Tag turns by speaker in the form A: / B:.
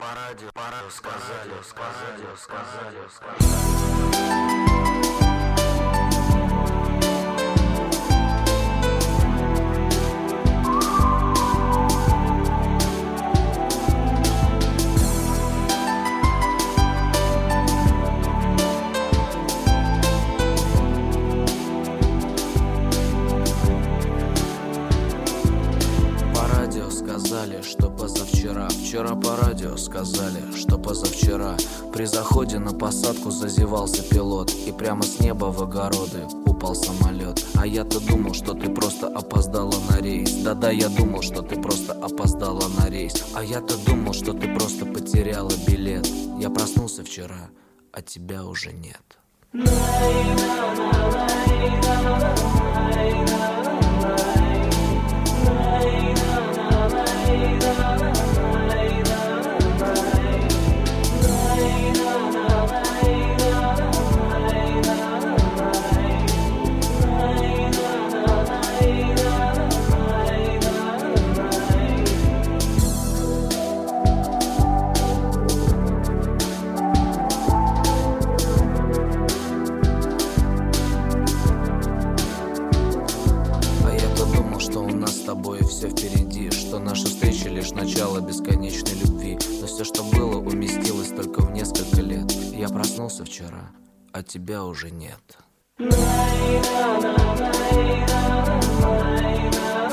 A: радио сказали.
B: Сказали, что позавчера. Вчера по радио сказали, что позавчера. При заходе на посадку зазевался пилот, и прямо с неба в огороды упал самолет. А я-то думал, что ты просто опоздала на рейс. Да-да, я думал, что ты просто опоздала на рейс. А я-то думал, что ты просто потеряла билет. Я проснулся вчера, а тебя уже нет. Все впереди, что наши встречи лишь начало бесконечной любви. Но все, что было, уместилось только в несколько лет. Я проснулся вчера, а тебя уже нет.